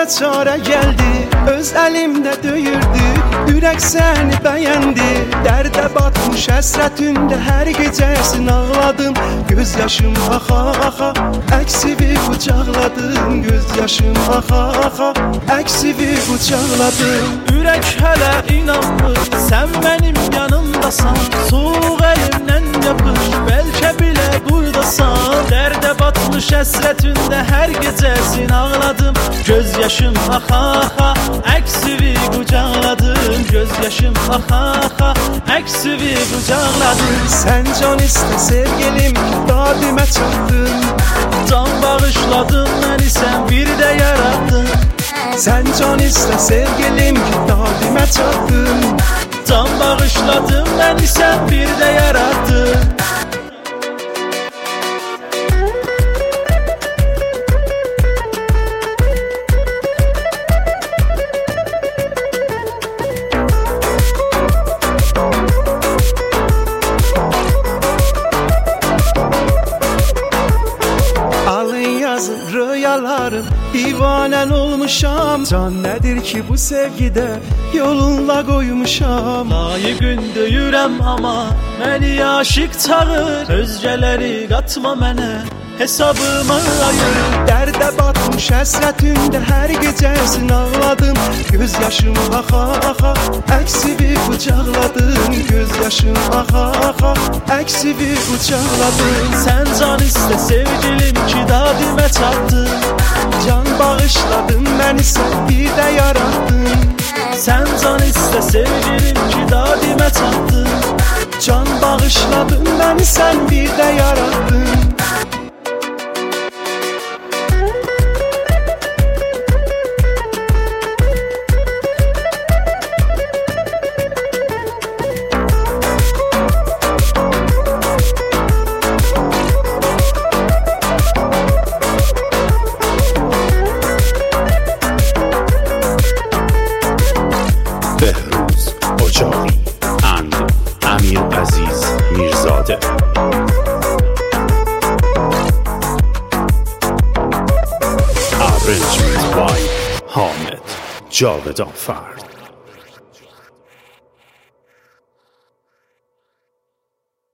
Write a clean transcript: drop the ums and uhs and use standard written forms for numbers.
çarə gəldi, öz əlimdə döyürdü, ürək səni bəyəndi. Dərdə batmış həsrətində hər gecəsin ağladım, göz yaşım axa axa, əksivi qucaqladım, göz yaşım axa axa, əksivi qucaqladım. Ürək hələ inanmır, sən mənim yanımdasan, soğuq əlimdən yapış, bəlkə bilə buradasan. Dərdə batmış həsrətində hər gecəsin ağladım, göz yaşım axa axa, əksivi qucaqladım, göz yaşım axa axa, əksivi qucaqladım. Sən can istə sevgilim, dadimə çatdın, can bağışladın məni, sən bir də yarattın. Sən can istə sevgilim, dadimə çatdın, can bağışladın məni, sən bir də yarattın. Rüyalarım, divanən olmuşam. Can nədir ki bu sevgidə yolunla qoymuşam. Layiqin deyirəm amma məni aşiq çağır, özgələri qatma mənə, hesabıma ayır. Dərdə batmış həsrətində hər gecəsin ağladım, göz yaşım axa axa, əksivi qucaqladım, göz yaşım axa axa, əksivi qucaqladım. Sən can istə sevgilim ki dadimə çatdın, can bağışladın məni, sən bir də yarattın. Sən can istə sevgilim ki dadimə çatdın, can bağışladın məni, sən bir də yarattın. بهروز اجاقی and امیر عزیز میرزاده. Arrangement by حامد جاودان فرد.